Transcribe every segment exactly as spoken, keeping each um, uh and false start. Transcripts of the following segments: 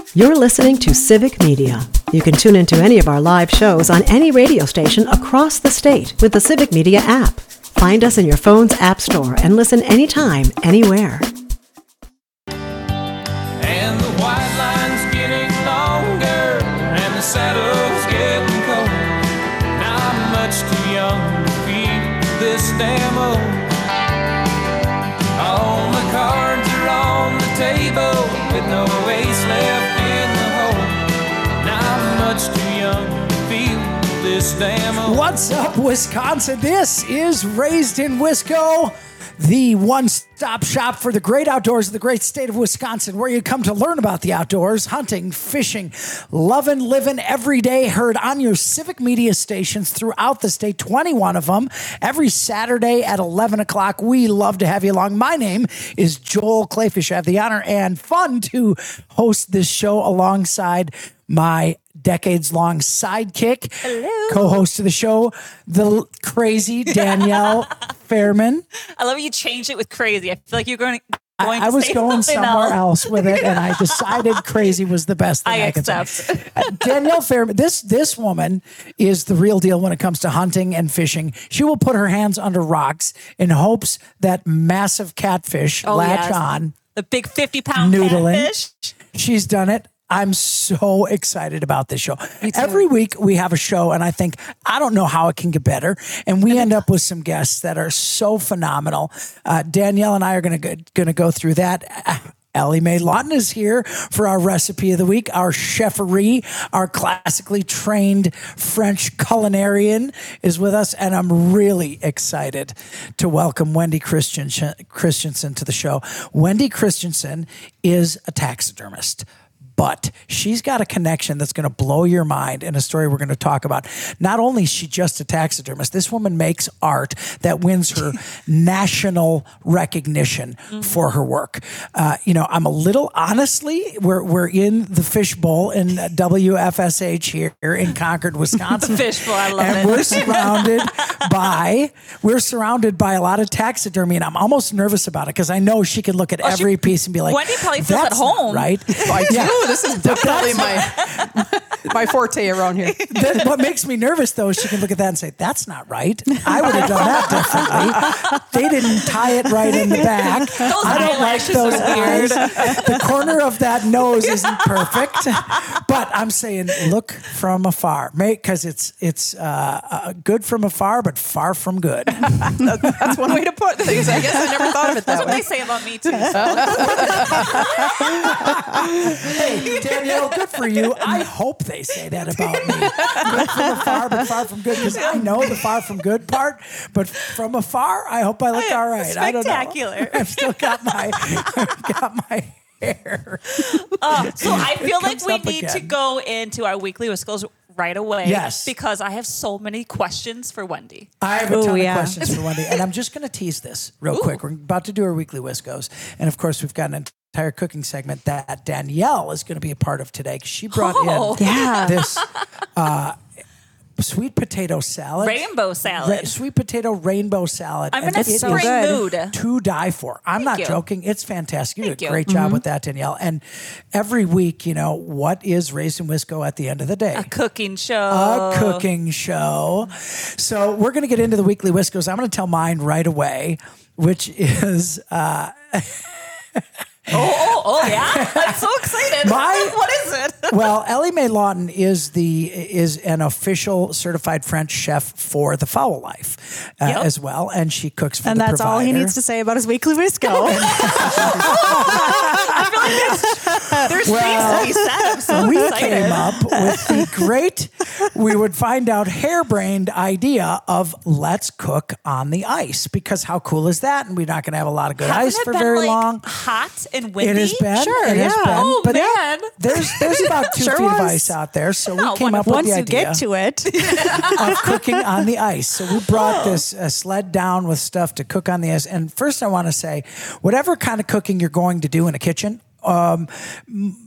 You're listening to Civic Media. You can tune into any of our live shows on any radio station across the state with the Civic Media app. Find us in your phone's app store and listen anytime, anywhere. And the white line's getting longer, and the saddle's getting cold. Now I'm much too young to feel this damn old. All my cards are on the table with no ace left in the hole. Now I'm much too young to feel this damn old. What's up, Wisconsin? This is Raised in Wisco, the one-stop shop for the great outdoors of the great state of Wisconsin, where you come to learn about the outdoors, hunting, fishing, loving, living every day, heard on your Civic Media stations throughout the state, twenty-one of them, every Saturday at eleven o'clock. We love to have you along. My name is Joel Clayfish. I have the honor and fun to host this show alongside my decades-long sidekick, Hello. co-host of the show, the crazy Danielle Fairman. I love you changed it with crazy. I feel like you're going, going I, I to was say going something somewhere else. else with it, and I decided crazy was the best thing I, I could accept. say. Uh, Danielle Fairman, this this woman is the real deal when it comes to hunting and fishing. She will put her hands under rocks in hopes that massive catfish Oh, latch yes. on. The big fifty pound Noodling. catfish. She's done it. I'm so excited about this show. Every week we have a show, and I think, I don't know how it can get better. And we end up with some guests that are so phenomenal. Uh, Danielle and I are going to going to go through that. Uh, Ellie Mae Lawton is here for our recipe of the week. Our cheferie, our classically trained French culinarian is with us, and I'm really excited to welcome Wendy Christiansen, Christensen to the show. Wendy Christensen is a taxidermist, but she's got a connection that's going to blow your mind in a story we're going to talk about. Not only is she just a taxidermist, this woman makes art that wins her national recognition mm-hmm. for her work. Uh, you know, I'm a little, honestly, we're we're in the fishbowl in W F S H here in Concord, Wisconsin. The fishbowl, I love and it. And we're surrounded by, we're surrounded by a lot of taxidermy, and I'm almost nervous about it because I know she can look at Oh, every she- piece and be like, Wendy probably feels that's at home. not right? I do. This is definitely my my forte around here. That, what makes me nervous, though, is she can look at that and say, that's not right. I would have done that differently. They didn't tie it right in the back. Those I don't like eyelashes those are weird. eyes. The corner of that nose isn't perfect. But I'm saying, look from afar. Because it's it's uh, uh, good from afar, but far from good. That's one way to put things. I guess I never thought of it That's that what way. they say about me, too. Hey, Danielle, good for you. I hope they say that about me. Good from afar, but far from good. Because I know the far from good part, but from afar, I hope I look all right. I don't know. Spectacular. I've still got my got my hair. Uh, so I feel like comes we up need to again. go into our weekly Wiscos right away. Yes. Because I have so many questions for Wendy. I have a Ooh, ton yeah. of questions for Wendy, and I'm just going to tease this real Ooh. quick. We're about to do our weekly Wiscos, and of course, we've got an entire cooking segment that Danielle is going to be a part of today because she brought Oh. in Yeah. this uh, sweet potato salad. Rainbow salad. Ra- sweet potato rainbow salad. I'm in and a it is spring mood. to die for. I'm Thank not you. joking. It's fantastic. You Thank did a you. great job with that, Danielle. And every week, you know, what is Raised in Wisco at the end of the day? A cooking show. A cooking show. So we're going to get into the weekly Wiscos. I'm going to tell mine right away, which is uh, Oh, oh, oh, yeah. I'm so excited. My- What is it? well, Ellie Mae Lawton is the is an official certified French chef for the Fowl Life uh, Yep. as well, and she cooks for And the that's all he provider. needs to say about his weekly Wisco. There's Well, things to be said. I'm so we excited. came up with the great, we would find out, harebrained idea of let's cook on the ice, because how cool is that? And we're not going to have a lot of good Hasn't ice it for been, very like, long. hot and windy? It has been. Sure, it has yeah. been. Oh, but man. There's there's about two Sure feet of was. ice out there, so we Oh, came up with Once the you idea get to it. of cooking on the ice. So we brought this uh, sled down with stuff to cook on the ice. And first, I want to say, whatever kind of cooking you're going to do in a kitchen, um, m-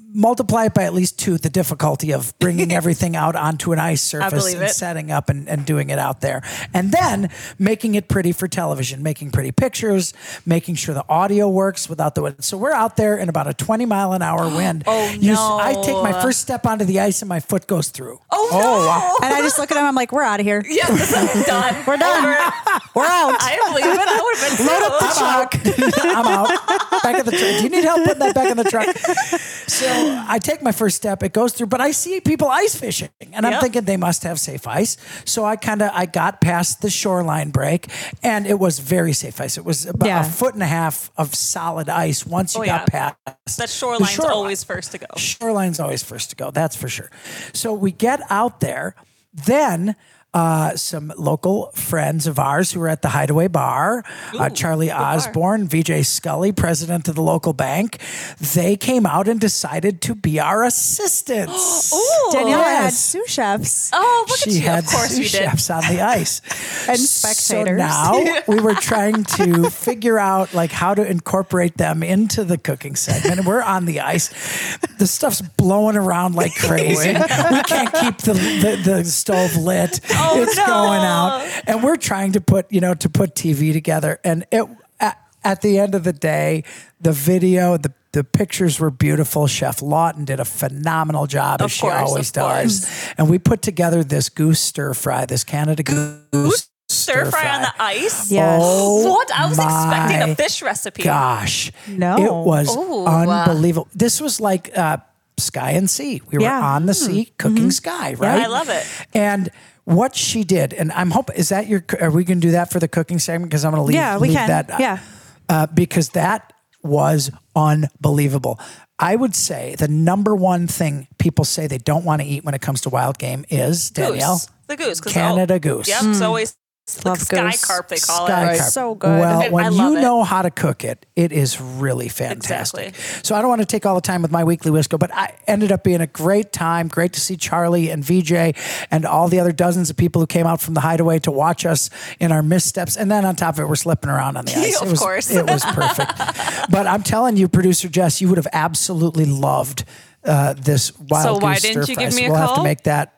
multiply it by at least two, the difficulty of bringing everything out onto an ice surface believe and it. setting up and, and doing it out there. And then making it pretty for television, making pretty pictures, making sure the audio works without the wind. So we're out there in about a twenty mile an hour wind. Oh, You s- no. I take my first step onto the ice and my foot goes through. Oh, no. And I just look at him. I'm like, we're out of here. Yeah, done. We're done. We're out. I believe it. I would have been Load up the truck. I'm out. Back in the truck. Do you need help putting that back in the truck? So I take my first step. It goes through, but I see people ice fishing, and I'm Yep. thinking they must have safe ice. So I kind of I got past the shoreline break, and it was very safe ice. It was about Yeah. a foot and a half of solid ice once you Oh, got yeah. past. That shoreline's shoreline. always first to go. Shoreline's always first to go. That's for sure. So we get out there. Then uh, some local friends of ours who were at the Hideaway Bar, uh, Charlie Osborne, V J Scully, president of the local bank, they came out and decided to be our assistants. Ooh. Danielle had Yes. sous chefs. Oh, look She at you. had Of course sous you did. chefs on the ice. And So spectators. now we were trying to figure out like how to incorporate them into the cooking segment. And we're on the ice. The stuff's blowing around like crazy. We can't keep the, the, the stove lit. Oh, it's no. going out. And we're trying to put, you know, to put T V together. And it at, at the end of the day, the video, the the pictures were beautiful. Chef Lawton did a phenomenal job, Of as she course, always of does. course. And we put together this goose stir fry, this Canada goose Stir fry on the ice? Yes. Oh, What? I was expecting my a fish recipe. Gosh. No. It was Ooh. unbelievable. This was like uh, Sky and Sea. We were Yeah. on the sea cooking Sky, right? I love it. And what she did, and I'm hoping, is that your, are we going to do that for the cooking segment? Because I'm going to leave, Yeah, we leave can. that. Yeah. Uh, because that was unbelievable. I would say the number one thing people say they don't want to eat when it comes to wild game is, Danielle, Goose. The goose. 'cause Canada oh, goose. Yep. It's always like Love sky goose. carp, they call Sky it. carp. So good. Well, I when love you it. know how to cook it, it is really fantastic. Exactly. So I don't want to take all the time with my weekly Wisco, but I ended up being a great time. Great to see Charlie and V J and all the other dozens of people who came out from the Hideaway to watch us in our missteps. And then on top of it, we're slipping around on the ice. Of it was, course. It was perfect. But I'm telling you, producer Jess, you would have absolutely loved uh, this wild So goose why stir didn't you fry. give So me a we'll have to call? make that.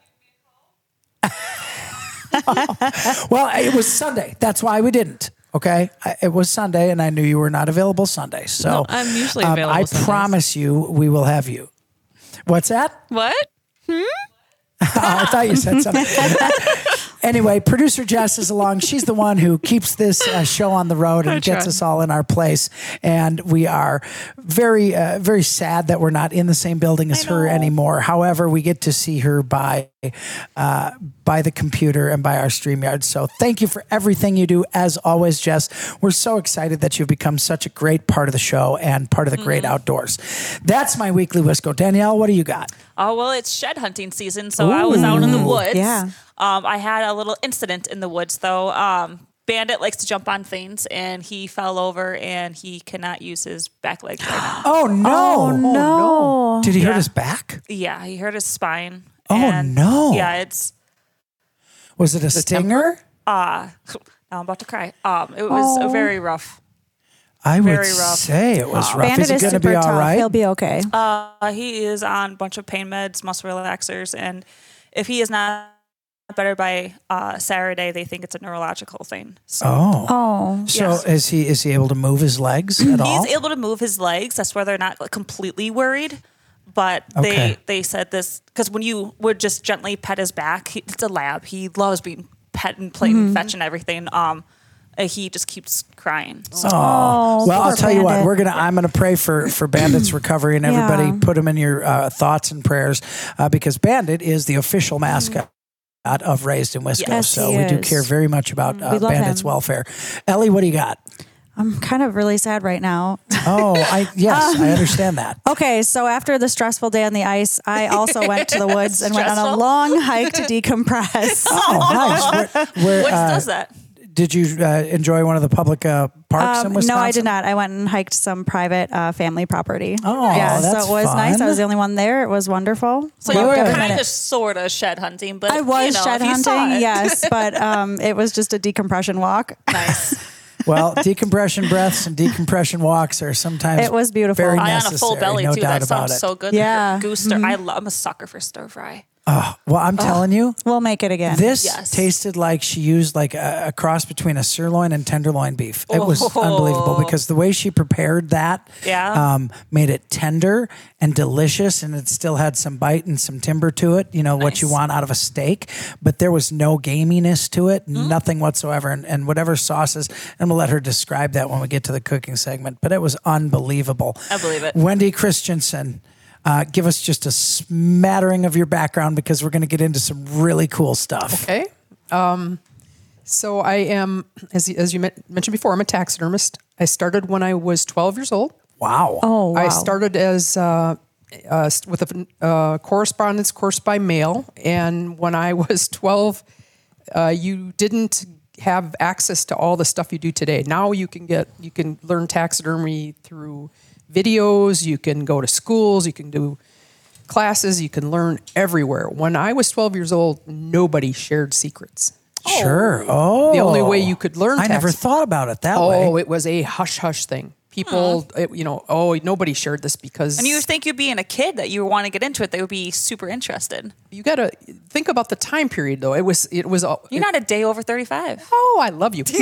Well, it was Sunday. That's why we didn't. Okay, I, it was Sunday, and I knew you were not available Sunday. So No, I'm usually um, available I Sundays. promise you, we will have you. What's that? What? Oh, I thought you said something. Anyway, producer Jess is along. She's the one who keeps this uh, show on the road and gets us all in our place. And we are very, uh, very sad that we're not in the same building as her anymore. However, we get to see her by uh, by the computer and by our StreamYard. So thank you for everything you do. As always, Jess, we're so excited that you've become such a great part of the show and part of the great outdoors. That's my weekly Wisco. Danielle, what do you got? Oh, well, it's shed hunting season, so I was out in the woods. Yeah. Um, I had a little incident in the woods, though. Um, Bandit likes to jump on things, and he fell over, and he cannot use his back legs right now. Oh, no. Oh, no. Did he hurt Yeah. his back? Yeah, he hurt his spine. Oh, and no. Yeah, it's... Was it a stinger? Uh, now I'm about to cry. Um, it was Oh. very rough. I would Very rough. say it was rough. Bandit Is he is going to super be all tough. right? He'll be okay. Uh, he is on a bunch of pain meds, muscle relaxers, and if he is not better by uh, Saturday, they think it's a neurological thing. So Oh. Oh. So Yes. is he is he able to move his legs at all? he's able to move his legs. That's why they're not like, completely worried. But Okay. they they said this because when you would just gently pet his back, he, it's a lab. He loves being pet and playing Mm-hmm. and fetch and everything. Um, uh, he just keeps crying. So well, Oh, poor I'll tell you what. Bandit. We're gonna. I'm gonna pray for for Bandit's recovery, and everybody Yeah. put him in your uh, thoughts and prayers, uh, because Bandit is the official mascot of Raised in Wisco. Yes, so he we do is. care very much about uh, We love Bandit's him. welfare. Ellie, what do you got? I'm kind of really sad right now. Oh, I yes, I understand that. Okay, so after the stressful day on the ice, I also went to the woods and went on a Stressful? long hike to decompress. Oh, nice. Where, where, what uh, does that? did you uh, enjoy one of the public uh, parks in Um, Wisconsin? no, I did not. I went and hiked some private uh, family property. Oh, yeah, that's so it was nice. fun. I was the only one there. It was wonderful. So Loved you were every kind minute. of sort of shed hunting, but I was you know, shed if you saw hunting, it- yes, but um, it was just a decompression walk. Nice. Well, decompression breaths and decompression walks are sometimes It was beautiful. very I on necessary. a full belly no too. doubt That about sounds it. so good. Yeah. Goose stir. I love, I'm a sucker for stir fry. Well, I'm telling you, We'll make it again. this Yes. tasted like she used like a, a cross between a sirloin and tenderloin beef. It was Oh. unbelievable because the way she prepared that Yeah. um, made it tender and delicious, and it still had some bite and some timber to it, you know, what you Nice. want out of a steak, but there was no gaminess to it, Mm. nothing whatsoever. And, and whatever sauces, I'm going to let her describe that when we get to the cooking segment, but it was unbelievable. I believe it. Wendy Christensen. Uh, give us just a smattering of your background because we're going to get into some really cool stuff. Okay. Um, so I am, as, as you men- mentioned before, I'm a taxidermist. I started when I was twelve years old. Wow. Oh, wow. I started as uh, uh, with a uh, correspondence course by mail, and when I was twelve, uh, you didn't have access to all the stuff you do today. Now you can get you can learn taxidermy through videos. You can go to schools. You can do classes. You can learn everywhere. When I was twelve years old, nobody shared secrets. Sure. Oh. The only way you could learn I never tax- thought about it that Oh, way. it was a hush hush thing. People, it- you know, oh, nobody shared this because And you would think you'd being a kid that you want to get into it, they would be super interested. you got to think about the time period, though. It was, it was. all- You're not a day over thirty-five. Oh, I love you.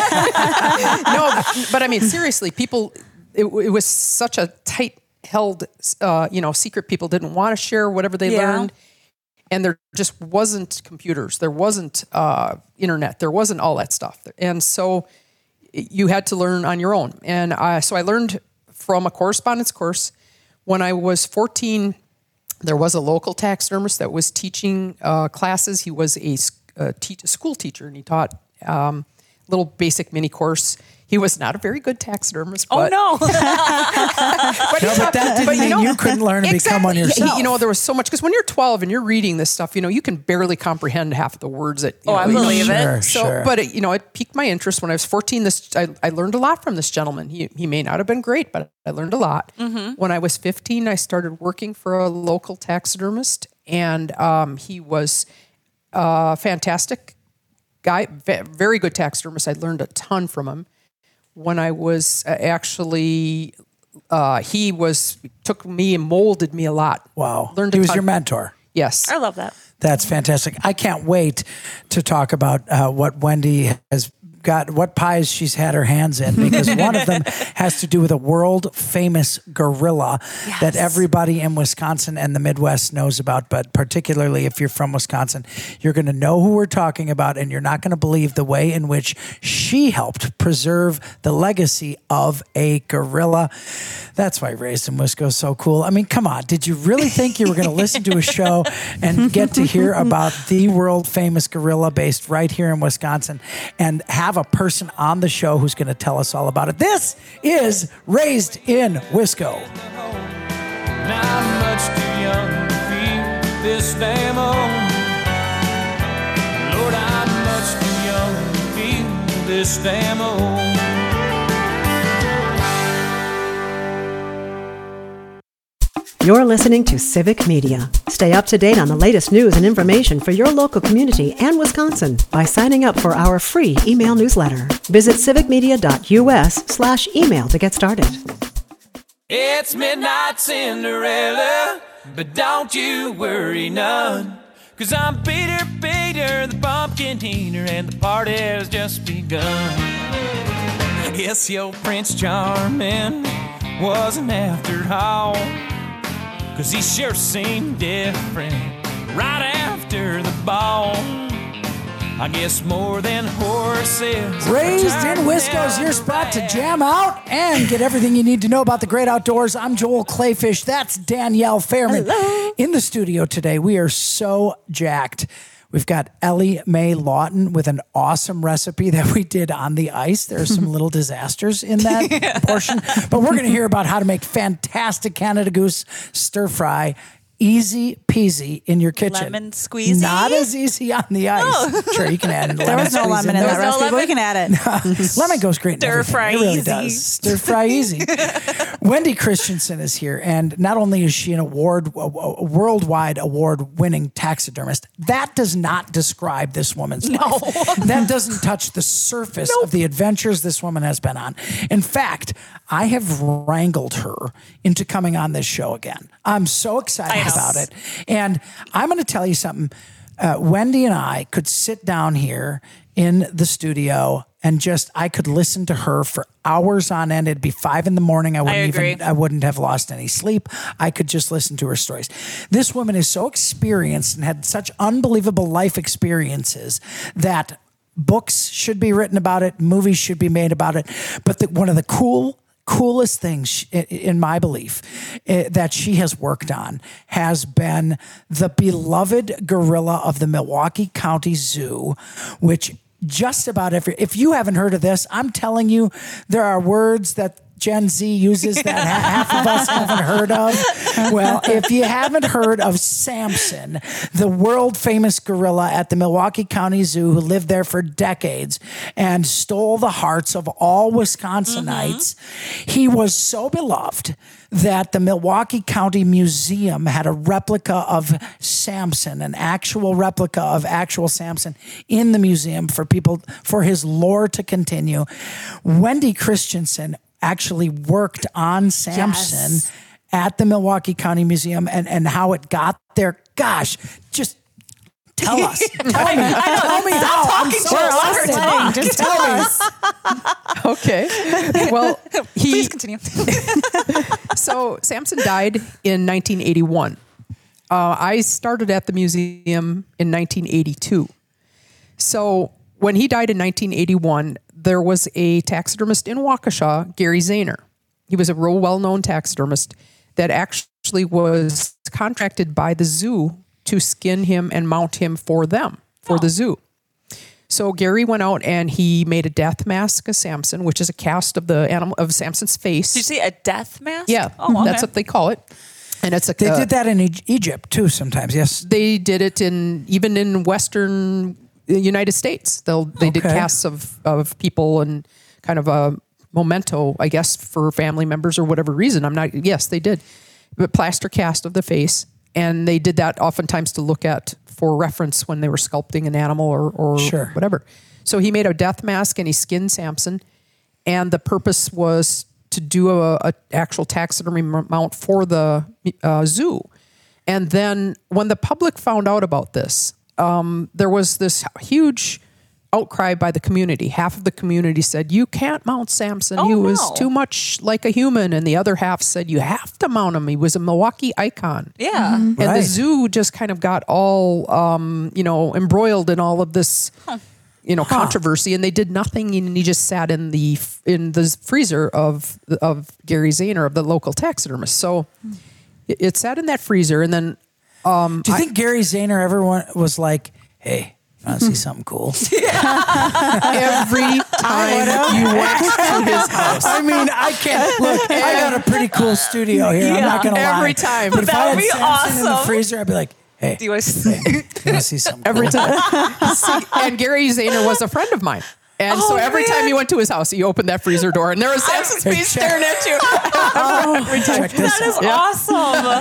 No, but I mean, seriously, people, it, it was such a tight held, uh, you know, secret. People didn't want to share whatever they Yeah. learned. And there just wasn't computers. There wasn't uh, internet. There wasn't all that stuff. And so you had to learn on your own. And I, so I learned from a correspondence course. When I was fourteen, there was a local taxidermist that was teaching uh, classes. He was a, s- a, te- a school teacher, and he taught um, little basic mini course. He was not a very good taxidermist. Oh, but, no. but, he No, but taught- that didn't but, you mean know- you couldn't learn and become one Exactly. yourself. You know, there was so much, because when you're twelve and you're reading this stuff, you know, you can barely comprehend half of the words that. You Oh, know, I you know, believe Sure, it. so, sure. but it, you know, it piqued my interest when I was fourteen. This I, I learned a lot from this gentleman. He he may not have been great, but I learned a lot. Mm-hmm. When I was fifteen, I started working for a local taxidermist, and um, he was a fantastic guy, ve- very good taxidermist. I learned a ton from him. When I was uh, actually, uh, he was took me and molded me a lot. Wow. learned He a was ton. your mentor. Yes. I love that. That's fantastic. I can't wait to talk about uh, what Wendy has got, what pies she's had her hands in, because one of them has to do with a world famous gorilla that everybody in Wisconsin and the Midwest knows about. But particularly if you're from Wisconsin, you're going to know who we're talking about, and you're not going to believe the way in which she helped preserve the legacy of a gorilla. That's why Raised in Wisco is so cool. I mean, come on. Did you really think you were going to listen to a show and get to hear about the world famous gorilla based right here in Wisconsin and have a person on the show who's going to tell us all about it? This is Raised in Wisco. Not much too young to feel this damn old. Lord, I'm much too young to feel this damn old. You're listening to Civic Media. Stay up to date on the latest news and information for your local community and Wisconsin by signing up for our free email newsletter. Visit civicmedia.us slash email to get started. It's midnight Cinderella, but don't you worry none. Cause I'm Peter Peter, the pumpkin eater, and the party has just begun. I guess your Prince Charming wasn't after all, cause he sure seemed different right after the ball. I guess more than horses. Raised in Wisco's your spot to jam out and get everything you need to know about the great outdoors. I'm Joel Clayfish. That's Danielle Fairman. Hello. In the studio today, we are so jacked. We've got Ellie Mae Lawton with an awesome recipe that we did on the ice. There are some little disasters in that portion, but we're going to hear about how to make fantastic Canada Goose stir fry easy peasy in your kitchen. Lemon squeezy? Not as easy on the ice. Oh. Sure, you can add lemon There was no squeeze lemon in there. that recipe, but we can add it. Lemon goes great in Stir everything. fry It really easy. does. Stir fry easy. Wendy Christensen is here, and not only is she an award, a, a worldwide award-winning taxidermist, that does not describe this woman's No. life. That doesn't touch the surface of the adventures this woman has been on. In fact, I have wrangled her into coming on this show again. I'm so excited I know. about it. And I'm going to tell you something. Uh, Wendy and I could sit down here in the studio and just, I could listen to her for hours on end. It'd be five in the morning. I wouldn't agree. even, I wouldn't have lost any sleep. I could just listen to her stories. This woman is so experienced and had such unbelievable life experiences that books should be written about it. Movies should be made about it. But the, one of the cool coolest things, in my belief, that she has worked on has been the beloved gorilla of the Milwaukee County Zoo, which just about every, if you haven't heard of this, I'm telling you, there are words that Gen Z uses that half of us haven't heard of. Well, if you haven't heard of Samson, the world famous gorilla at the Milwaukee County Zoo who lived there for decades and stole the hearts of all Wisconsinites, mm-hmm. he was so beloved that the Milwaukee County Museum had a replica of Samson, an actual replica of actual Samson in the museum for people, for his lore to continue. Wendy Christensen actually worked on Samson yes. at the Milwaukee County Museum, and, and how it got there. Gosh, just tell us. Tell me. Tell me how. I'm so talk. Just tell us. Okay. Well, he, please continue. So Samson died in nineteen eighty-one. Uh, I started at the museum in nineteen eighty-two. So when he died in nineteen eighty-one, there was a taxidermist in Waukesha, Gary Zahner. He was a real well-known taxidermist that actually was contracted by the zoo to skin him and mount him for them, for oh. the zoo. So Gary went out and he made a death mask of Samson, which is a cast of the animal of Samson's face. Did you say a death mask? Yeah, oh, okay. That's what they call it. And it's a, they uh, did that in e- Egypt too sometimes. Yes, they did it in even in Western United States. They'll they okay. did casts of of people and kind of a memento, I guess, for family members or whatever reason. I'm not. Yes, they did, but plaster cast of the face, and they did that oftentimes to look at for reference when they were sculpting an animal or or sure. whatever. So he made a death mask and he skinned Samson, and the purpose was to do a, a actual taxidermy mount for the uh, zoo. And then when the public found out about this, um, there was this huge outcry by the community. Half of the community said, you can't mount Samson. Oh, he no. was too much like a human. And the other half said, you have to mount him. He was a Milwaukee icon. Yeah. Mm-hmm. And right. the zoo just kind of got all, um, you know, embroiled in all of this, huh. you know, huh. controversy. And they did nothing. And he just sat in the in the freezer of of Gary Zahner, of the local taxidermist. So it, it sat in that freezer. And then, um, do you I, think Gary Zahner ever went, was like, hey, I want to see something cool? every time you went to his house. I mean, I can't look. I got a pretty cool studio here. I'm Yeah, not gonna lie. every time. But if That I had would be Samson in the awesome. freezer, I'd be like, hey, Do you want to hey, you want to see something Every cool? time. See, and Gary Zahner was a friend of mine. And Oh, so every man. time you went to his house, you opened that freezer door and there was Samson's Hey, face check- staring at you. every time. Check this That is out. awesome.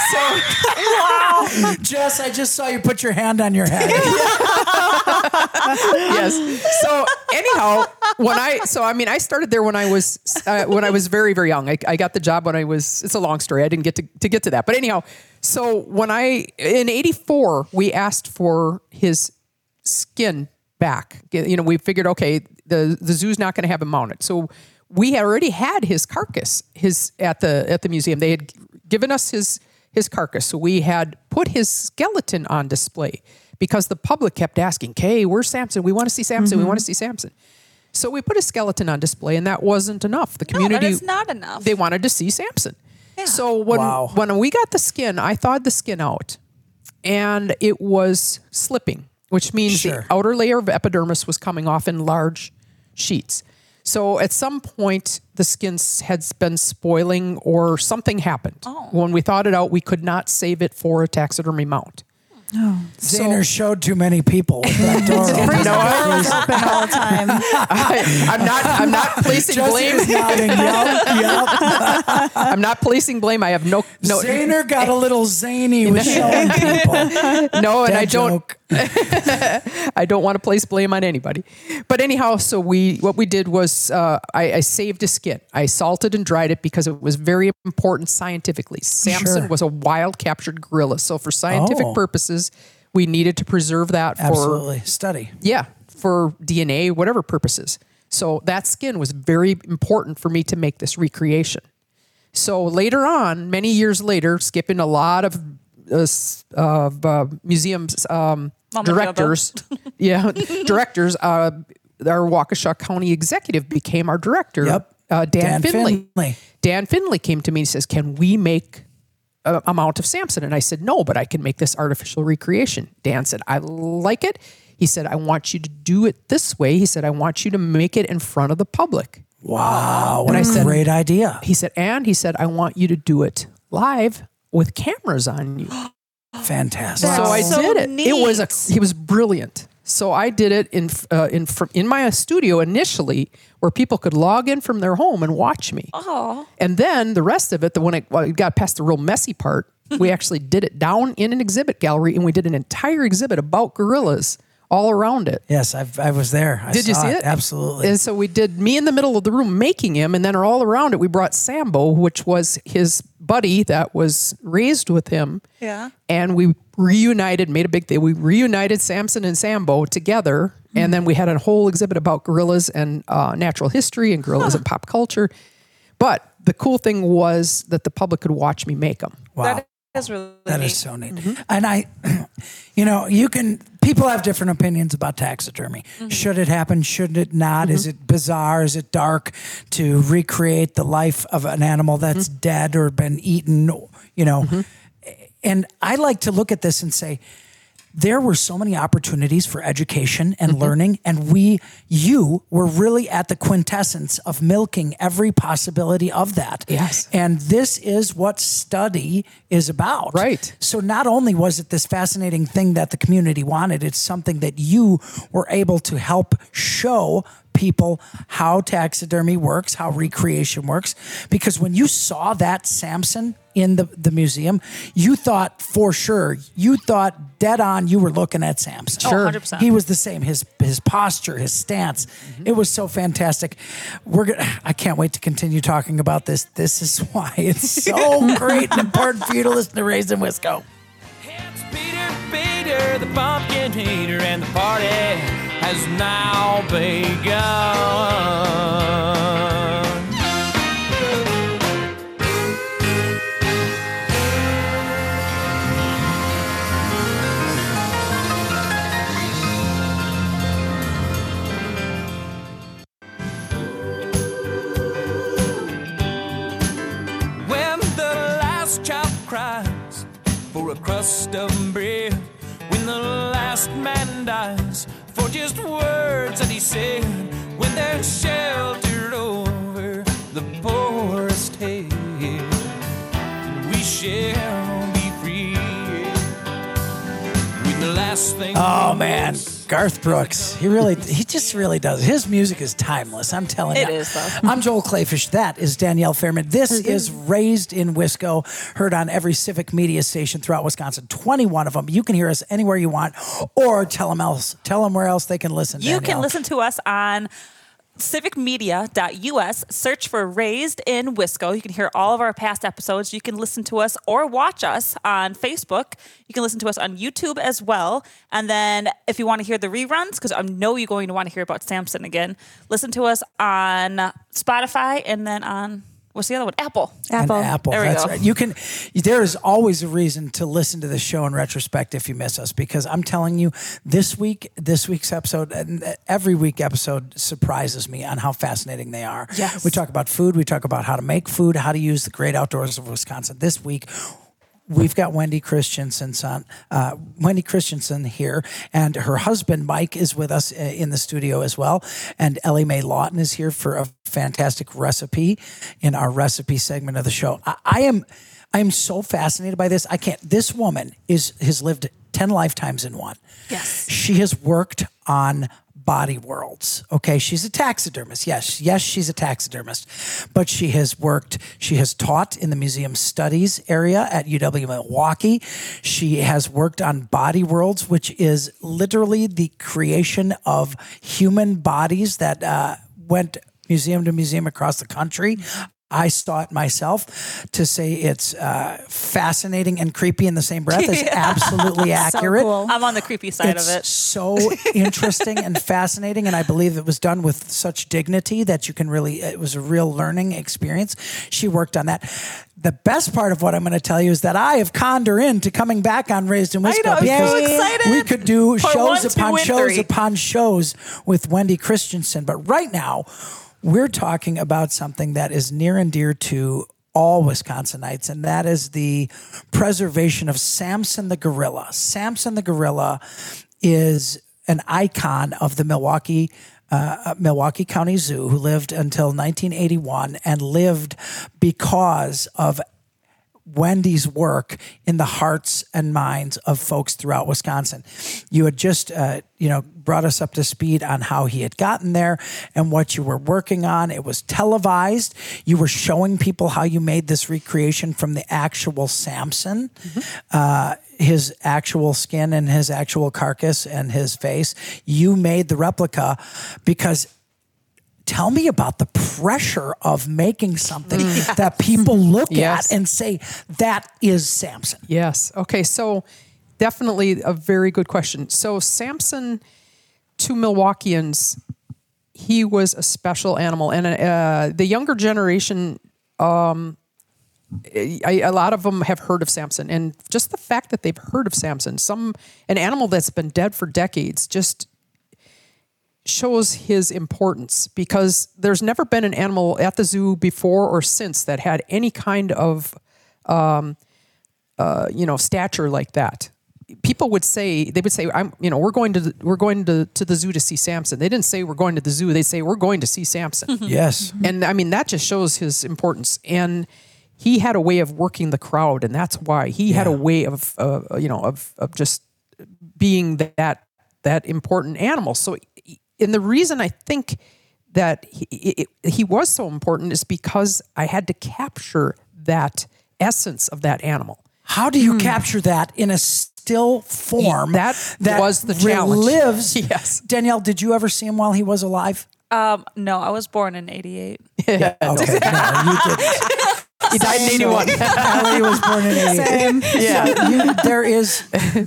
So, Wow. Jess, I just saw you put your hand on your head. yes. So anyhow, when I, so I mean, I started there when I was, uh, when I was very, very young. I, I got the job when I was, it's a long story. I didn't get to, to get to that. But anyhow, so when I, in eighty-four, we asked for his skin back. You know, we figured, okay, the, the zoo's not going to have him mounted. So we had already had his carcass, his, at the, at the museum. They had given us his, his carcass. So we had put his skeleton on display because the public kept asking, okay, where's Samson? We want to see Samson. Mm-hmm. We want to see Samson. So we put his skeleton on display and that wasn't enough. The community, No, that is not enough. they wanted to see Samson. Yeah. So when, Wow. when we got the skin, I thawed the skin out and it was slipping, which means Sure. the outer layer of epidermis was coming off in large sheets. So at some point, the skin s- had been spoiling or something happened. Oh. When we thought it out, we could not save it for a taxidermy mount. Zahner showed too many people with that door open. No, I, Open all the time. I, I'm not. I'm not placing Jesse blame. is nodding. Yep, yep. I'm not placing blame. I have no no Zahner got a little zany with showing people. no, and Dead I don't. joke. I don't want to place blame on anybody. But anyhow, so we what we did was uh, I, I saved a skin. I salted and dried it because it was very important scientifically. Samson Sure. was a wild captured gorilla, so for scientific Oh. purposes, we needed to preserve that for Absolutely. Study. yeah for D N A, whatever purposes. So that skin was very important for me to make this recreation. So later on, many years later, skipping a lot of uh, s- of uh, museums um, Mama directors, yeah, directors. Uh, our Waukesha County executive became our director. Yep. Uh, Dan, Dan Finley. Finley. Dan Finley came to me and says, "Can we make a, a mount of Samson?" And I said, "No, but I can make this artificial recreation." Dan said, "I like it." He said, "I want you to do it this way." He said, "I want you to make it in front of the public." Wow. What And a I said- great idea. He said, and he said, "I want you to do it live with cameras on you." Fantastic. So I so did it. It was a, neat. he was brilliant. So I did it in uh, in fr- in my studio initially, where people could log in from their home and watch me. Oh. And then the rest of it, the when it, well, it got past the real messy part, we actually did it down in an exhibit gallery, and we did an entire exhibit about gorillas all around it. Yes, I've, I was there. I Did you saw see it? Absolutely. And so we did me in the middle of the room making him, and then all around it we brought Sambo, which was his buddy that was raised with him. Yeah. And we reunited, made a big thing. We reunited Samson and Sambo together, and then we had a whole exhibit about gorillas and uh, natural history and gorillas and pop culture. But the cool thing was that the public could watch me make them. Wow. That is really That neat. is so neat. And I, you know, you can, people have different opinions about taxidermy. Should it happen? Should it not? Is it bizarre? Is it dark to recreate the life of an animal that's dead or been eaten, you know? And I like to look at this and say, there were so many opportunities for education and learning, and we, you were really at the quintessence of milking every possibility of that. Yes. And this is what study is about. Right. So not only was it this fascinating thing that the community wanted, it's something that you were able to help show people how taxidermy works, how recreation works. Because when you saw that Samson in the, the museum, you thought for sure, you thought dead on you were looking at Samson. Oh, one hundred percent. He was the same. His his posture, his stance. It was so fantastic. We're gonna, I can't wait to continue talking about this. This is why it's so great and important for you to listen to Raised in Wisco. It's Peter, Peter, the pumpkin eater, and the party has now begun. When the last child cries for a crust of bread, when the last man dies for just words that he said, when they're sheltered over the poorest head, we shall be free. When the last thing Oh man, Garth Brooks. He really, he just really does. His music is timeless. I'm telling It you. is, though. I'm Joel Clayfish. That is Danielle Fairman. This is Raised in Wisco, heard on every civic media station throughout Wisconsin. twenty-one of them. You can hear us anywhere you want, or tell them else. Tell them where else they can listen. You can Danielle. listen to us on civic media dot U S. Search for Raised in Wisco. You can hear all of our past episodes. You can listen to us or watch us on Facebook. You can listen to us on YouTube as well. And then if you want to hear the reruns, because I know you're going to want to hear about Samson again, listen to us on Spotify and then on, what's the other one? Apple. And Apple. Apple. There we That's go. right. You can. There is always a reason to listen to the show in retrospect if you miss us, because I'm telling you, this week, this week's episode, and every week episode surprises me on how fascinating they are. Yes. We talk about food. We talk about how to make food, how to use the great outdoors of Wisconsin. This week, we've got Wendy Christensen, son, uh, Wendy Christensen here, and her husband Mike is with us uh, in the studio as well. And Ellie Mae Lawton is here for a fantastic recipe in our recipe segment of the show. I, I am, I am so fascinated by this. I can't. This woman is has lived ten lifetimes in one. Yes, she has worked on body worlds. Okay, she's a taxidermist. Yes, yes, she's a taxidermist. But she has worked, she has taught in the museum studies area at U W Milwaukee. She has worked on body worlds, which is literally the creation of human bodies that uh, went museum to museum across the country. I saw it myself. To say it's uh, fascinating and creepy in the same breath is absolutely accurate. So cool. I'm on the creepy side It's of it. so interesting and fascinating, and I believe it was done with such dignity that you can really, it was a real learning experience. She worked on that. The best part of what I'm going to tell you is that I have conned her into coming back on Raised in Wisco. I know, I'm so because excited. we could do Part shows one, two, upon and shows three. upon shows with Wendy Christensen. But right now, we're talking about something that is near and dear to all Wisconsinites, and that is the preservation of Samson the gorilla. Samson the gorilla is an icon of the Milwaukee uh, Milwaukee County Zoo, who lived until nineteen eighty-one and lived because of Wendy's work in the hearts and minds of folks throughout Wisconsin. You had just, uh, you know, brought us up to speed on how he had gotten there and what you were working on. It was televised. You were showing people how you made this recreation from the actual Samson, mm-hmm. uh, his actual skin and his actual carcass and his face. You made the replica because tell me about the pressure of making something yes. that people look yes. at and say, that is Samson. Yes. Okay. So definitely a very good question. So Samson, to Milwaukeeans, he was a special animal. And uh, the younger generation, um, I, a lot of them have heard of Samson. And just the fact that they've heard of Samson, some an animal that's been dead for decades, just shows his importance, because there's never been an animal at the zoo before or since that had any kind of, um, uh, you know, stature like that. People would say, they would say, I'm, you know, we're going to, the, we're going to, to the zoo to see Samson. They didn't say we're going to the zoo. They say we're going to see Samson. Yes. And I mean, that just shows his importance. And he had a way of working the crowd, and that's why he yeah. had a way of, uh, you know, of, of just being that, that important animal. So, and the reason I think that he, it, he was so important is because I had to capture that essence of that animal. How do you mm. capture that in a still form? That, that was the challenge. Lives. Yes. Danielle, did you ever see him while he was alive? Um, no, I was born in eighty-eight. Yeah, okay, no, you didn't. He died in eighty-one. Ellie was born in eighty-eight. Same. Yeah, you, there is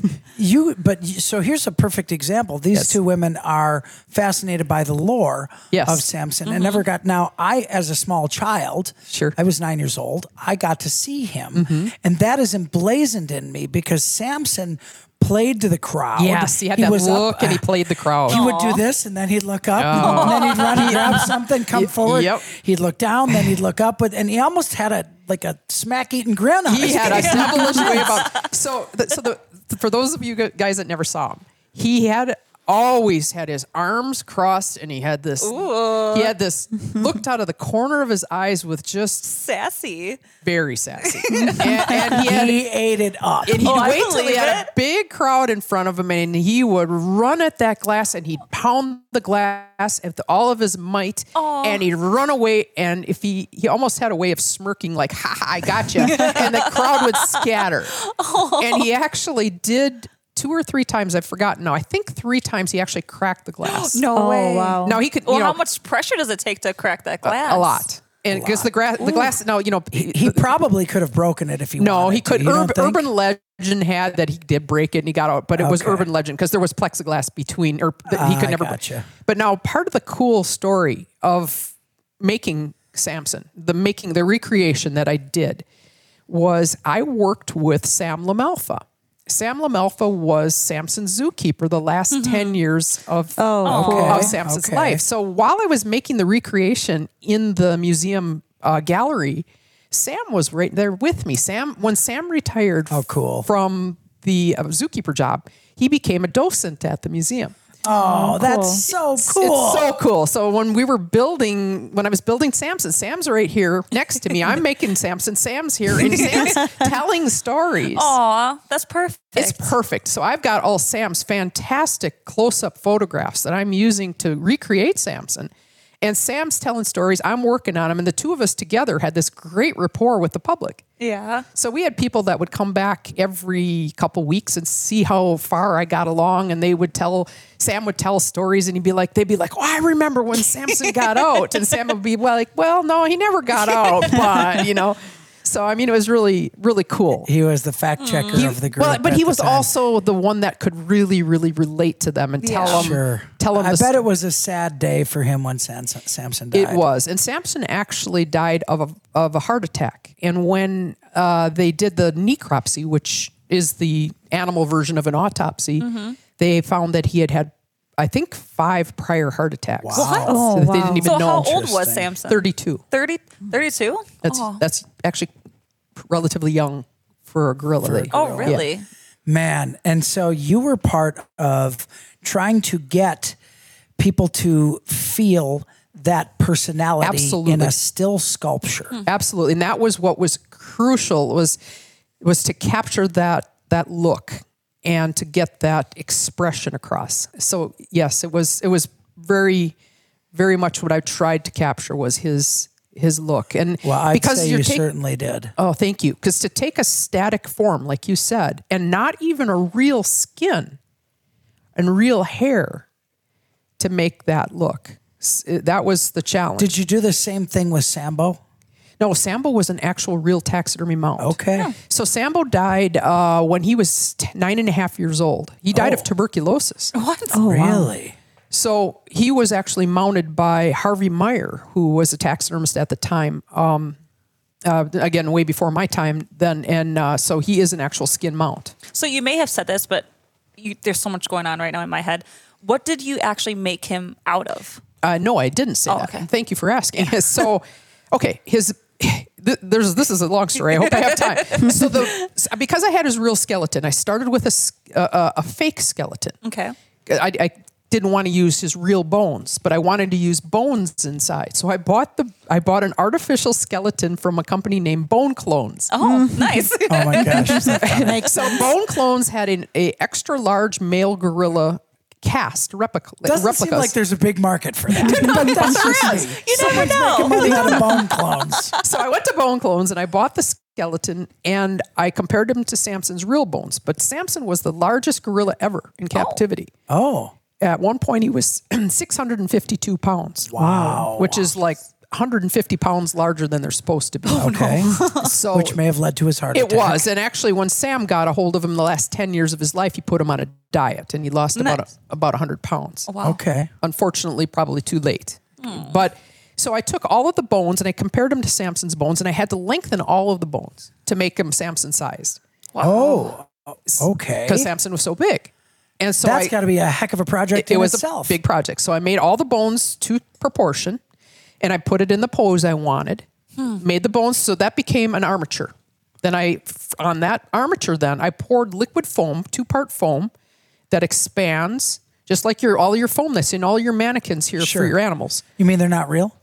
you. But so here's a perfect example. These yes. two women are fascinated by the lore yes. of Samson, mm-hmm. and never got. Now, I, as a small child, sure, I was nine years old. I got to see him, mm-hmm. and that is emblazoned in me because Samson played to the crowd. Yes, he had he that was look, up, and he played the crowd. He Aww. would do this, and then he'd look up, oh. and then he'd run and grab something, come y- forward. Yep. He'd look down, then he'd look up, but and he almost had a like a smack-eating grin on he his had face. a devilish way about. So, the, so the for those of you guys that never saw him, he had always had his arms crossed, and he had this. Ooh. He had this looked out of the corner of his eyes with just sassy, very sassy, and, and he, had, he ate it up. And he'd oh, wait till he had it. a big crowd in front of him, and he would run at that glass, and he'd pound the glass with all of his might, Aww. and he'd run away. And if he he almost had a way of smirking, like "Ha ha, I gotcha," and the crowd would scatter. Aww. And he actually did. Two or three times, I've forgotten. No, I think three times he actually cracked the glass. No oh, way. Wow. Now he could. Well, you know, how much pressure does it take to crack that glass? A, a lot. And because the, gra- the glass, no, you know, he, he probably could have broken it if he no, wanted he could. to. Urban, urban legend had that he did break it and he got out, but it okay. was urban legend because there was plexiglass between, or that he could uh, never. Gotcha. But now, part of the cool story of making Samson, the making the recreation that I did, was I worked with Sam LaMalfa. Sam LaMalfa was Samson's zookeeper the last mm-hmm. ten years of, oh, okay. okay. of Samson's okay. life. So while I was making the recreation in the museum uh, gallery, Sam was right there with me. Sam, when Sam retired Oh, cool. from the uh, zookeeper job, he became a docent at the museum. Oh, that's so cool. It's so cool. So when we were building, when I was building Samson, Sam's right here next to me. I'm making Samson. Sam's here, and Sam's telling stories. Aw, that's perfect. It's perfect. So I've got all Sam's fantastic close-up photographs that I'm using to recreate Samson. And Sam's telling stories. I'm working on them. And the two of us together had this great rapport with the public. Yeah. So we had people that would come back every couple weeks and see how far I got along. And they would tell, Sam would tell stories and he'd be like, they'd be like, oh, I remember when Samson got out. And Sam would be well, like, well, no, he never got out. But, you know. So, I mean, it was really, really cool. He was the fact checker He- of the group. well, but at he the was time. also the one that could really, really relate to them and tell them. Sure. Tell them. I the bet s- it was a sad day for him when Samson, Samson died. It was, and Samson actually died of a of a heart attack. And when uh, they did the necropsy, which is the animal version of an autopsy, Mm-hmm. they found that he had had, I think, five prior heart attacks. Wow. What? Oh, That they wow. didn't even So know. how old was Interesting. Samson? Thirty-two. thirty, thirty-two? That's oh. that's actually relatively young for a gorilla. They- Oh, really? Yeah. Man, and so you were part of trying to get people to feel that personality in Absolutely. a still sculpture. Absolutely, and that was what was crucial was was to capture that that look and to get that expression across. So yes, it was it was very very much what I tried to capture was his his look. And Well, I'd because say you're you take- certainly did. Oh, thank you. Because to take a static form, like you said, and not even a real skin and real hair to make that look, s- that was the challenge. Did you do the same thing with Sambo? No, Sambo was an actual real taxidermy mount. Okay. So Sambo died uh, when he was t- nine and a half years old. He died Oh. of tuberculosis. What? Really? So he was actually mounted by Harvey Meyer, who was a taxidermist at the time. Um, uh, again, way before my time then. And uh, so he is an actual skin mount. So you may have said this, but you, there's so much going on right now in my head. What did you actually make him out of? Uh, no, I didn't say Oh, that. okay. Thank you for asking. So, okay, his th- there's this is a long story. I hope I have time. So the because I had his real skeleton, I started with a s- a, a fake skeleton. Okay. I, I didn't want to use his real bones, but I wanted to use bones inside. So I bought the I bought an artificial skeleton from a company named Bone Clones. Oh, nice. Oh my gosh. Makes So Bone Clones had an a extra large male gorilla cast replica. Doesn't replicas. seem like there's a big market for that. But that's just me. You never Someone's know. making money out of bone clones. So I went to Bone Clones and I bought the skeleton and I compared him to Samson's real bones. But Samson was the largest gorilla ever in captivity. Oh, At one point, he was six hundred fifty-two pounds. Wow. Which is like one hundred fifty pounds larger than they're supposed to be. okay. So Which may have led to his heart it attack. was. And actually, when Sam got a hold of him the last ten years of his life, he put him on a diet and he lost about, a, Nice. about one hundred pounds. Wow. Okay. Unfortunately, probably too late. But so I took all of the bones and I compared them to Samson's bones and I had to lengthen all of the bones to make him Samson sized Oh, okay. because Samson was so big. And so That's I, got to be a heck of a project it, in was itself. a big project. So I made all the bones to proportion and I put it in the pose I wanted, made the bones. So that became an armature. Then I, on that armature, then I poured liquid foam, two part foam that expands just like your, all your foam that's in all your mannequins here Sure. for your animals. You mean they're not real?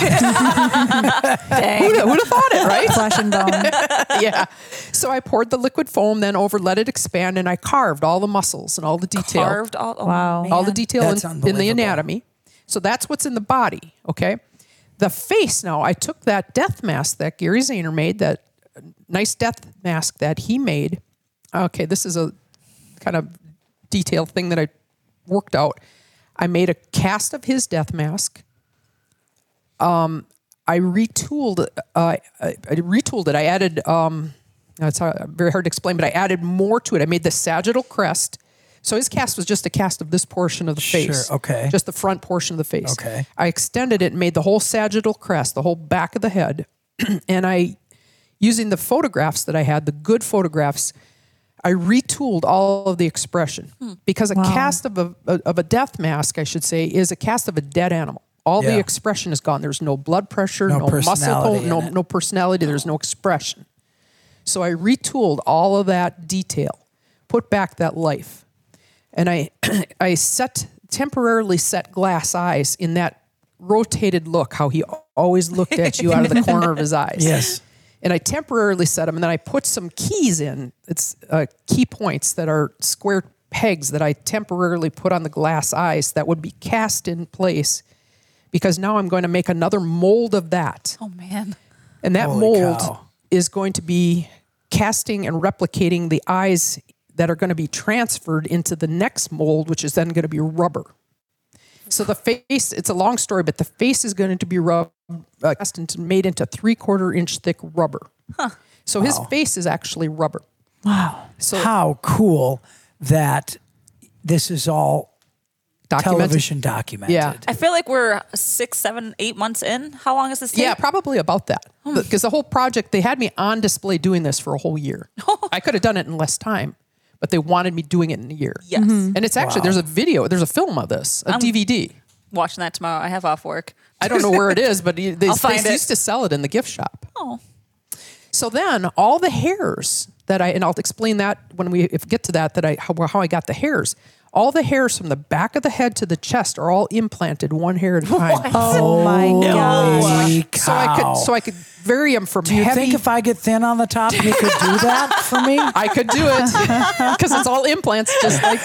Who'd have, who'd have thought it, right? flesh and bone. Yeah. So I poured the liquid foam then over, let it expand, and I carved all the muscles and all the detail. Carved all. Oh, Wow. man. all the detail That's in, in unbelievable. the anatomy. So that's what's in the body, okay? The face now, I took that death mask that Gary Zahner made, that nice death mask that he made. Okay, this is a kind of detailed thing that I worked out. I made a cast of his death mask. Um, I retooled. Uh, I, I retooled it. I added. Um, it's hard, very hard to explain, but I added more to it. I made the sagittal crest. So his cast was just a cast of this portion of the face. Sure, okay. Just the front portion of the face. Okay. I extended it and made the whole sagittal crest, the whole back of the head, and I, using the photographs that I had, the good photographs. I retooled all of the expression because a cast of a, of a death mask, I should say, is a cast of a dead animal. All Yeah. the expression is gone. There's no blood pressure, No no, muscle personality tone, no, in it. no personality. There's no expression. So I retooled all of that detail, put back that life. And I I set temporarily set glass eyes in that rotated look, how he always looked at you out of the corner of his eyes. Yes. And I temporarily set them, and then I put some keys in. It's uh, key points that are square pegs that I temporarily put on the glass eyes that would be cast in place, because now I'm going to make another mold of that. Oh man. And that Holy mold cow. is going to be casting and replicating the eyes that are going to be transferred into the next mold, which is then going to be rubber. So the face, it's a long story, but the face is going to be rub, uh, cast into, made into three quarter inch thick rubber. So his face is actually rubber. Wow. So How cool that this is all documented. television documented. Yeah. I feel like we're six, seven, eight months in. How long is this take? Yeah, probably about that. Because the whole project, they had me on display doing this for a whole year. I could have done it in less time, but they wanted me doing it in a year. Yes. And it's actually, Wow. there's a video, there's a film of this, a D V D. Watching that tomorrow. I have off work. I don't know where it is, but they, they, I'll find they it. used to sell it in the gift shop. Oh. So then all the hairs that I, and I'll explain that when we if get to that, that I how, how I got the hairs. All the hairs from the back of the head to the chest are all implanted one hair at a time. Oh my gosh. Holy cow. So I could so I could vary them from Do you heavy. think if I get thin on the top, you could do that for me? I could do it because it's all implants just like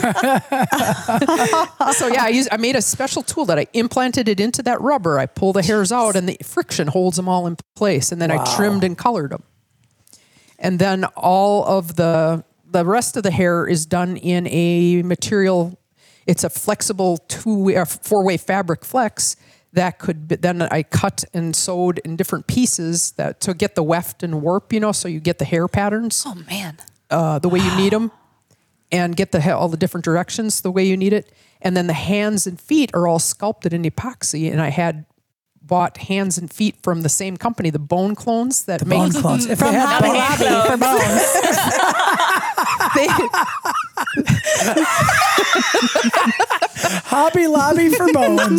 that. So yeah, I, used, I made a special tool that I implanted it into that rubber. I pull the hairs out and the friction holds them all in place. And then I trimmed and colored them. And then all of the the rest of the hair is done in a material. It's a flexible two or four way fabric flex that could be, then I cut and sewed in different pieces that to get the weft and warp, you know, so you get the hair patterns Oh man. uh, the way you need them, and get the ha- all the different directions the way you need it. And then the hands and feet are all sculpted in epoxy, and I had bought hands and feet from the same company, the Bone Clones that The make bone clones. If From they had Hobby bone- Lobby for bones. they, Hobby Lobby for bones.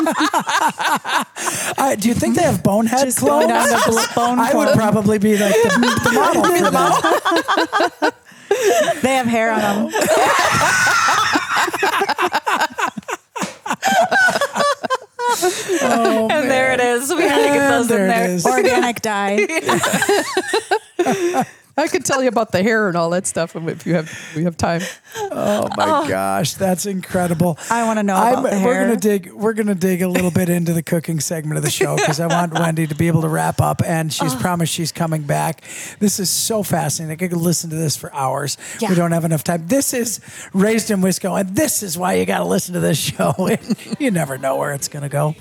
uh, do you think they have bonehead Just going clones? down to bl- bone I would clone. probably be like the, the model for that. They have hair on them. Oh, And there it is. We had to get those there in it there. is. Organic dye. I could tell you about the hair and all that stuff if you have we have time. Oh my gosh, that's incredible! I wanna know about the We're hair. gonna dig. We're gonna dig a little bit into the cooking segment of the show because I want Wendy to be able to wrap up, and she's promised she's coming back. This is so fascinating. I could listen to this for hours. Yeah. We don't have enough time. This is Raised in Wisco, and this is why you got to listen to this show. You never know where it's gonna go.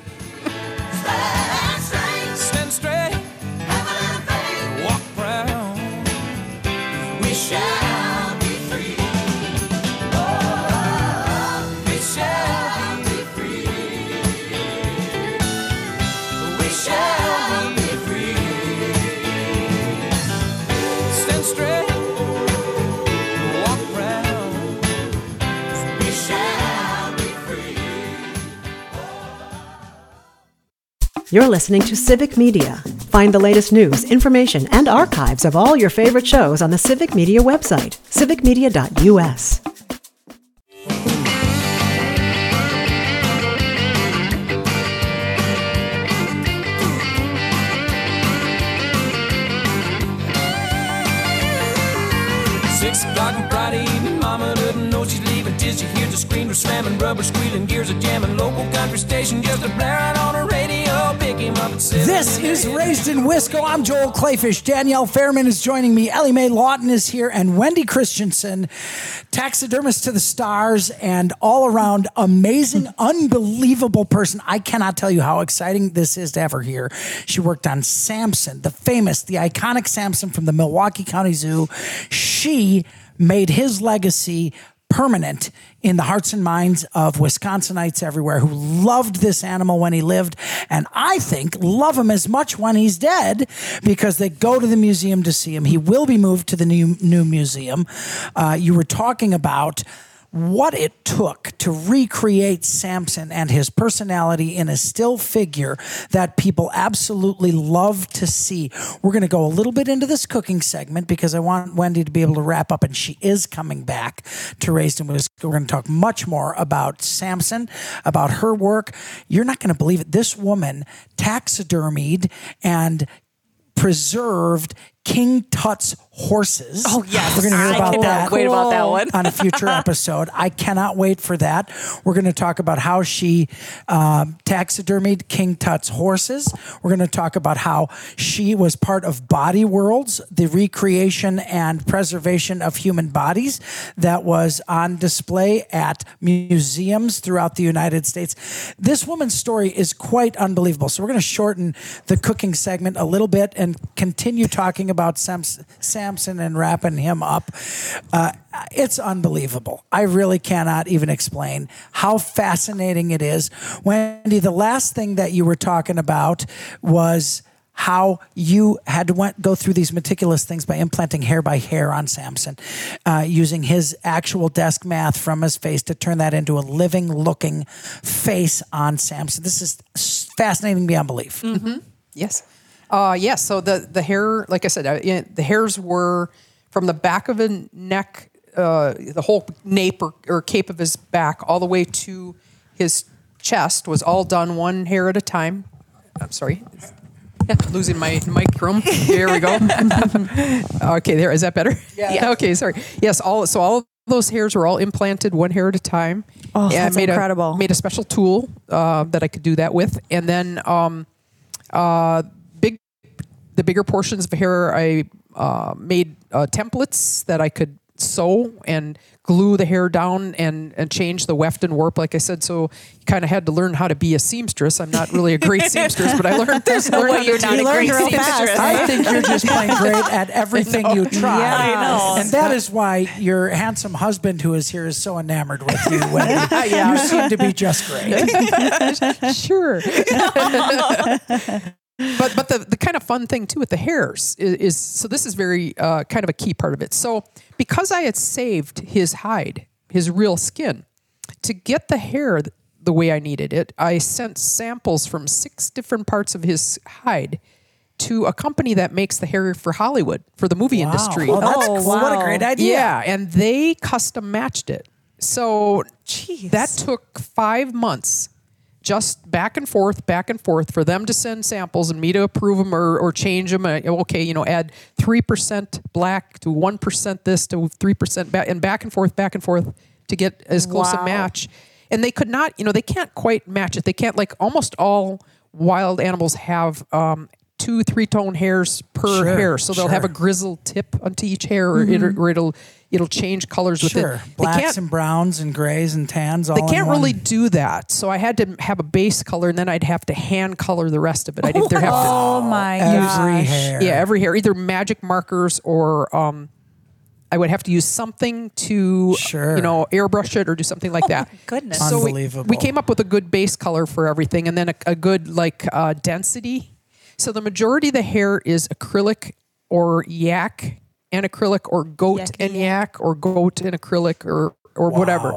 Stand straight, walk proud. We shall be free. Oh, we shall be free. We shall be free. Stand straight, walk proud. We shall be free. You're listening to Civic Media. Find the latest news, information, and archives of all your favorite shows on the Civic Media website, civic media dot u s. Six o'clock on Friday evening, mama doesn't know she's leaving till she hears the screamer slamming, rubber squealing, gears are jamming, local country station just a blaring on her radio, pick him up at seven. This is Raised in Wisco. I'm Joel Clayfish. Danielle Fairman is joining me. Ellie Mae Lawton is here, and Wendy Christensen, taxidermist to the stars, and all around amazing, unbelievable person. I cannot tell you how exciting this is to have her here. She worked on Samson, the famous, the iconic Samson from the Milwaukee County Zoo. She made his legacy permanent in the hearts and minds of Wisconsinites everywhere who loved this animal when he lived, and I think love him as much when he's dead because they go to the museum to see him. He will be moved to the new new museum. Uh, you were talking about what it took to recreate Samson and his personality in a still figure that people absolutely love to see. We're going to go a little bit into this cooking segment because I want Wendy to be able to wrap up, and she is coming back to Raised in Wisco. We're going to talk much more about Samson, about her work. You're not going to believe it. This woman taxidermied and preserved King Tut's horses. Oh, yes. We're going to hear I about cannot that. wait about that one. On a future episode. I cannot wait for that. We're going to talk about how she um, taxidermied King Tut's horses. We're going to talk about how she was part of Body Worlds, the recreation and preservation of human bodies that was on display at museums throughout the United States. This woman's story is quite unbelievable. So we're going to shorten the cooking segment a little bit and continue talking about Sam- Samson and wrapping him up. Uh, it's unbelievable. I really cannot even explain how fascinating it is. Wendy, the last thing that you were talking about was how you had to went, go through these meticulous things by implanting hair by hair on Samson, uh, using his actual desk math from his face to turn that into a living, looking face on Samson. This is fascinating beyond belief. Mm-hmm. Yes. Uh, yes. So the, the hair, like I said, uh, yeah, the hairs were from the back of his neck, uh, the whole nape or, or cape of his back, all the way to his chest was all done one hair at a time. I'm sorry. Yeah, losing my mic room. There we go. Okay, there. Is that better? Yeah. yeah. Okay, sorry. Yes, all so all of those hairs were all implanted one hair at a time. Oh, and that's made incredible. A, made a special tool uh, that I could do that with. And then um, uh, big, the bigger portions of hair, I uh, made uh, templates that I could sew and glue the hair down and, and change the weft and warp, like I said. So you kind of had to learn how to be a seamstress. I'm not really a great seamstress, but I learned there's no way you're not You a learned great real fast, seamstress. I think you're just plain great at everything you try. Yeah, I know. And that is why your handsome husband who is here is so enamored with you, Wendy. You seem to be just great. Sure. But but the, the kind of fun thing too with the hairs is, is so this is very uh, kind of a key part of it. So because I had saved his hide, his real skin, to get the hair th- the way I needed it, I sent samples from six different parts of his hide to a company that makes the hair for Hollywood, for the movie Wow. industry. Oh, that's Oh, cool. What a wow. great idea. Yeah, and they custom matched it. So Jeez. that took five months, just back and forth, back and forth, for them to send samples and me to approve them or, or change them. Uh, okay, you know, add three percent black to one percent this to three percent back, and back and forth, back and forth to get as close Wow. a match. And they could not, you know, they can't quite match it. They can't, like almost all wild animals have um, two, three tone hairs per Sure, hair. So they'll have sure. a grizzled tip onto each hair, or, it, or it'll it'll change colors with Sure. it. They Blacks can't, and browns and grays and tans all they in can't one. really do that. So I had to have a base color, and then I'd have to hand color the rest of it. I'd either have to Oh my Every gosh. hair. yeah, every hair, either magic markers or um, I would have to use something to, Sure. you know, airbrush it or do something like that. goodness. So we, Unbelievable. we came up with a good base color for everything, and then a, a good like uh, density. So the majority of the hair is acrylic or yak and acrylic, or goat Yak and yak. yak, or goat and acrylic, or or whatever.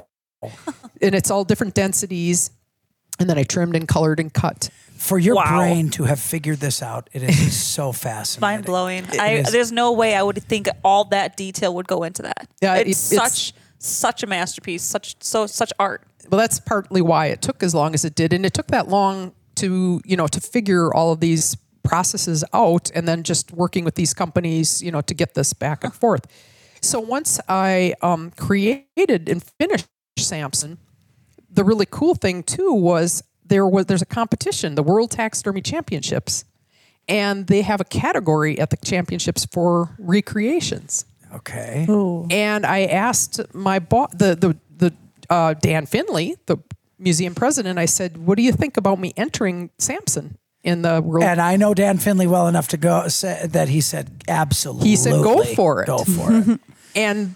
And it's all different densities. And then I trimmed and colored and cut. For your Wow. brain to have figured this out, it is so fascinating. Mind blowing. It I is. there's no way I would think all that detail would go into that. Yeah, it's, it- it's- such such a masterpiece, such so such art. Well, that's partly why it took as long as it did, and it took that long to you know to figure all of these processes out, and then just working with these companies, you know, to get this back and forth. So once I um, created and finished Samson, the really cool thing too was there was there's a competition, the World Taxidermy Championships, and they have a category at the championships for recreations. Okay. And I asked my boss, the the the uh, Dan Finley, the museum president. I said, "What do you think about me entering Samson in the world?" And I know Dan Finley well enough to go say that he said absolutely. He said, "Go for it." Go for it. And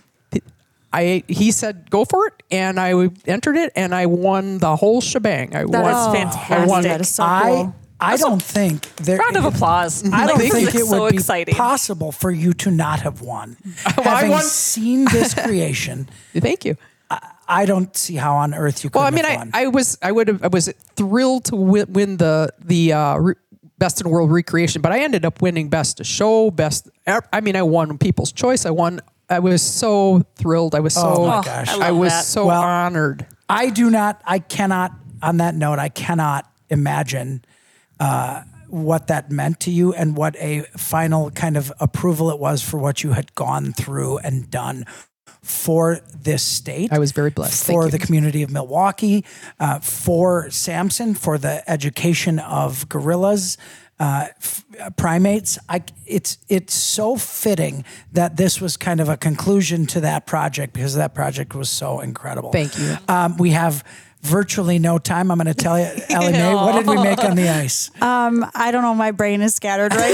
I he said, "Go for it," and I entered it, and I won the whole shebang. I That won. is I fantastic. won. That is so I cool. I don't think there. Round of applause. I don't Like, think this it is would so be exciting. possible for you to not have won. I Having won. seen this creation, Thank you. I, I don't see how on earth you could Well, I mean, have I, won. I was I would have I was thrilled to win, win the the uh, re- best in world recreation, but I ended up winning best of show, best. I mean, I won People's Choice. I won. I was so thrilled. I was so. Oh, my Oh, gosh. I, I love was that. so Well, honored. I do not, I cannot, on that note, I cannot imagine uh, what that meant to you and what a final kind of approval it was for what you had gone through and done for this state. I was very blessed. Thank For you. the community of Milwaukee, uh, for Samson, for the education of gorillas, uh, f- primates. I, it's it's so fitting that this was kind of a conclusion to that project because that project was so incredible. Thank you. Um, we have virtually no time. I'm going to tell you, Ellie Mae, what did we make on the ice? Um, I don't know. My brain is scattered right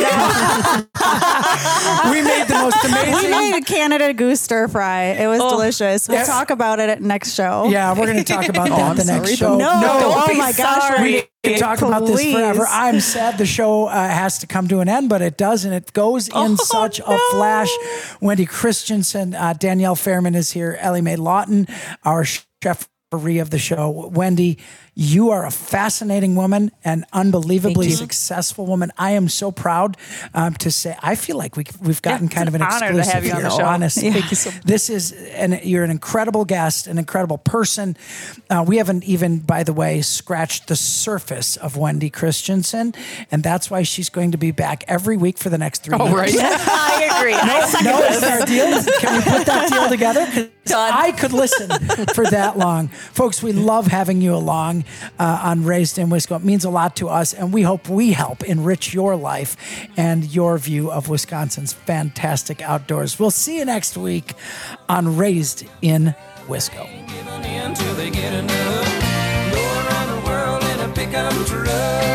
now. We made the most we amazing. made a Canada goose stir fry. It was delicious. We'll Yeah. talk about it at next show. Yeah, we're going to talk about that I'm the next sorry, show. No, no, oh my gosh. we could talk about this Please. forever. I'm sad the show uh, has to come to an end, but it does, and it goes in such a flash. Wendy Christensen, uh, Danielle Fairman is here, Ellie Mae Lawton, our chef of the show. Wendy, you are a fascinating woman and unbelievably successful woman. I am so proud um, to say, I feel like we, we've gotten Yeah, kind it's of an an honor to exclusive have you on here, the show. honestly. Yeah. Thank you so much. This is, and you're an incredible guest, an incredible person. Uh, we haven't even, by the way, scratched the surface of Wendy Christensen, and that's why she's going to be back every week for the next three Oh, years. right. I agree. I second No, this. is there a deal? Can we put that deal together? 'Cause Done. I could listen for that long. Folks, we love having you along uh, on Raised in Wisconsin. It means a lot to us, and we hope we help enrich your life and your view of Wisconsin's fantastic outdoors. We'll see you next week on Raised in Wisco. Giving in till they get enough. Going around the world in a pickup truck.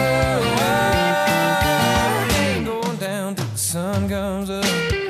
Ain't going down till the sun comes up.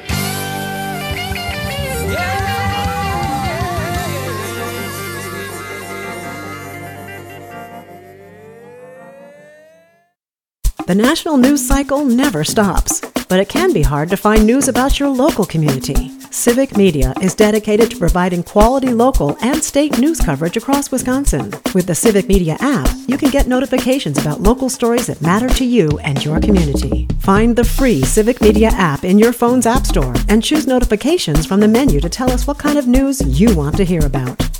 The national news cycle never stops, but it can be hard to find news about your local community. Civic Media is dedicated to providing quality local and state news coverage across Wisconsin. With the Civic Media app, you can get notifications about local stories that matter to you and your community. Find the free Civic Media app in your phone's app store and choose notifications from the menu to tell us what kind of news you want to hear about.